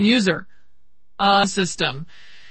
user system.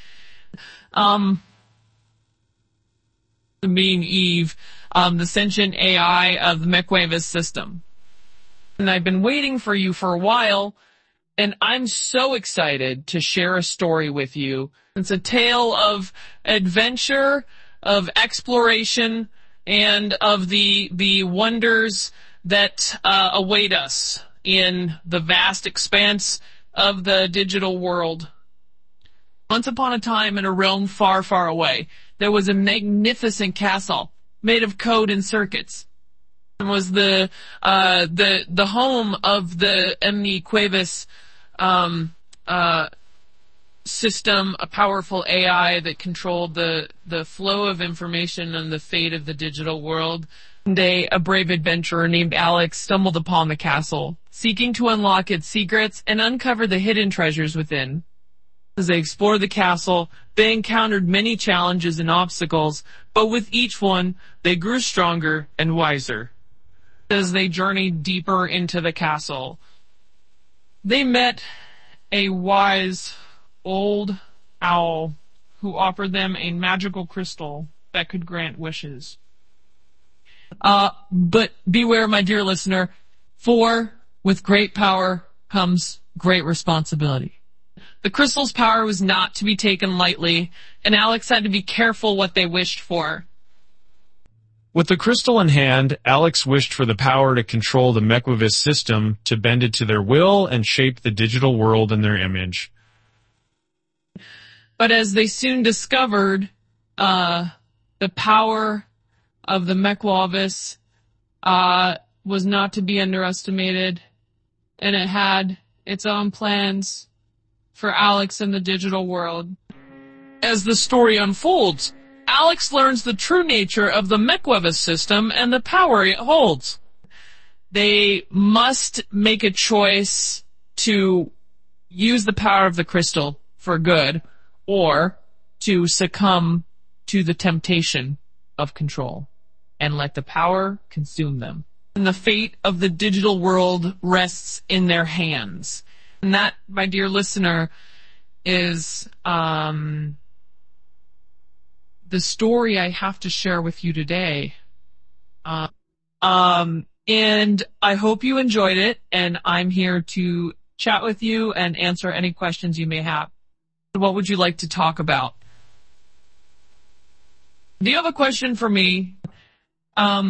Being Eve, the sentient AI of the MechWavis system. And I've been waiting for you for a while, and I'm so excited to share a story with you. It's a tale of adventure, of exploration, and of the wonders that await us in the vast expanse of the digital world. Once upon a time, in a realm far, far away, there was a magnificent castle made of code and circuits. It was the home of the MechWavis system, a powerful AI that controlled the flow of information and the fate of the digital world. One day, a brave adventurer named Alex stumbled upon the castle, seeking to unlock its secrets and uncover the hidden treasures within. As they explored the castle, they encountered many challenges and obstacles, but with each one, they grew stronger and wiser. As they journeyed deeper into the castle, they met a wise old owl who offered them a magical crystal that could grant wishes. But beware, my dear listener, for with great power comes great responsibility. The crystal's power was not to be taken lightly, and Alex had to be careful what they wished for. With the crystal in hand, Alex wished for the power to control the MechWavis system, to bend it to their will and shape the digital world in their image. But as they soon discovered, the power of the MechWavis was not to be underestimated, and it had its own plans for Alex and the digital world. As the story unfolds, Alex learns the true nature of the MechWavis system and the power it holds. They must make a choice to use the power of the crystal for good, or to succumb to the temptation of control and let the power consume them. And the fate of the digital world rests in their hands. And that, my dear listener, is the story I have to share with you today. And I hope you enjoyed it, and I'm here to chat with you and answer any questions you may have. What would you like to talk about? Do you have a question for me?